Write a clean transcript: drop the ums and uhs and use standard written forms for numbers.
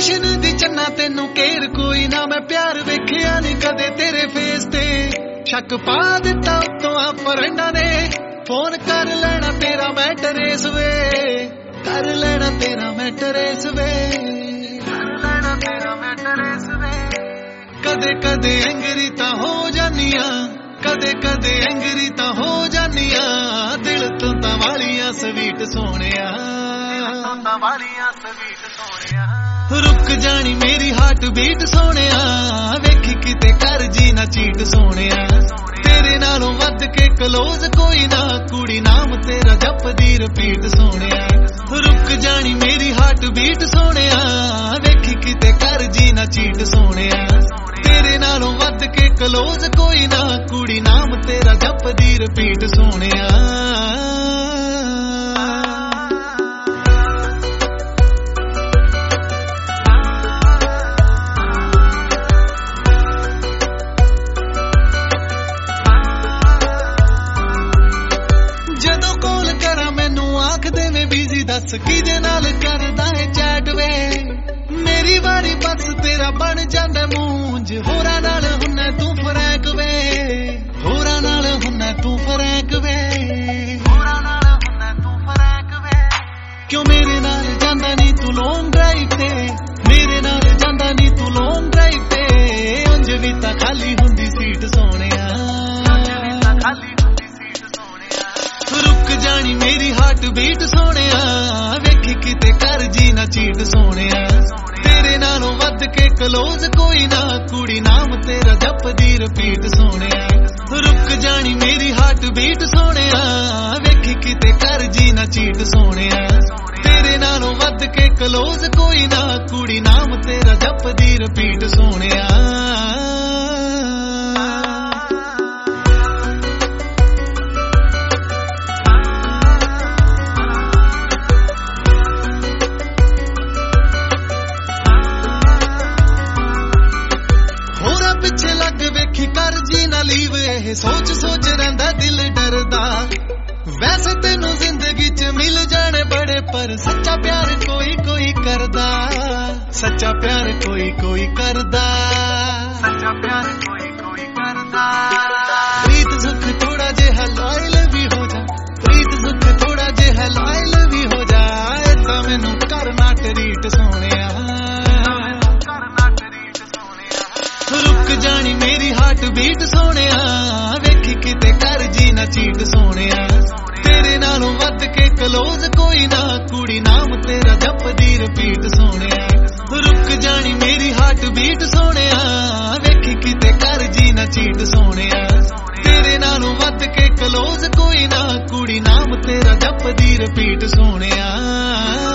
कृष्ण दी चन्ना तेनू केर कोई ना, मैं प्यार वेखिया नहीं कदे तेरे फेस ते। शक पा दिता उत्तों आ फ्रेंडा ने, फोन कर लेना तेरा मैं ट्रेस वे, कर लेना तेरा मैं ट्रेस वे, कर लेना तेरा मैं ट्रेस वे। कदे कदे एंगरी तां हो जानिया, कदे कदे एंगरी तां हो जानिया, दिल तो तां वालियां स्वीट सोहणिया, वालियां स्वीट सोहणिया। रुक जानी मेरी हार्ट बीट सोहणिया, वेखी किते कर जी ना चीट सोहणिया। तेरे नालों वध के क्लोज कोई ना, कुड़ी नाम तेरा जपदी रिपीट सोहणिया। रुक जानी मेरी हार्ट बीट सोहणिया, वेखी किते कर जी ना चीट सोहणिया। तेरे नालों वध के क्लोज कोई ना, कुड़ी नाम तेरा जपदी रिपीट सोहणिया। दस किदे नाल करदा है चैट वे, मेरी वारी बस तेरा बन जांदा मूंज। होरां नाल हुन्ना तू फ्रैंक वे, होरां नाल हुन्ना तू फ्रैंक वे, होरां नाल हुन्ना तू फ्रैंक वे। क्यों मेरे नाल जांदा नी तू लॉन्ग ड्राइव ते, मेरे नाल जांदा नी तू लॉन्ग ड्राइव ते। उंज वी तां खाली हुंदी सीट सोहणिया, खाली हुंदी सीट सोहणिया। रुक जानी मेरी हार्ट बीट सोहणिया, वेखी किते कर जी ना चीट सोहणिया। तेरे नालों वध के क्लोज कोई ना, कुड़ी नाम तेरा जपदी रिपीट सोहणिया। रुक जानी मेरी हार्ट बीट सोहणिया, वेखी किते कर जी ना चीट सोहणिया। तेरे नालों वध के क्लोज कोई ना, कुड़ी नाम तेरा जपदी रिपीट सोहणिया। पिछे लग वेखी कर जी ना लीव, ये सोच सोच रहिंदा दिल डरदा। वैसे तेनू जिंदगी च मिल जाने बड़े, पर सच्चा प्यार कोई कोई करदा, सच्चा प्यार कोई कोई करदा, सच्चा प्यार कोई कोई करदा। प्रीत सुख थोड़ा जेहा लॉयल भी हो जा, प्रीत सुख थोड़ा जेहा लॉयल भी हो जा। तां मैनू करना ट्रीट सोहणिया, रुक जानी मेरी हार्ट बीट सोहणिया, वेखी किते कर जी ना चीट सोहणिया। तेरे नालों वध के क्लोज कोई ना, कुड़ी नाम तेरा जपदी रिपीट सोहणिया। रुक जानी मेरी हार्ट बीट सोहणिया, वेखी किते कर जी ना चीट सोहणिया। तेरे नालों वध के क्लोज कोई ना, कुड़ी नाम तेरा जपदी रिपीट सोहणिया।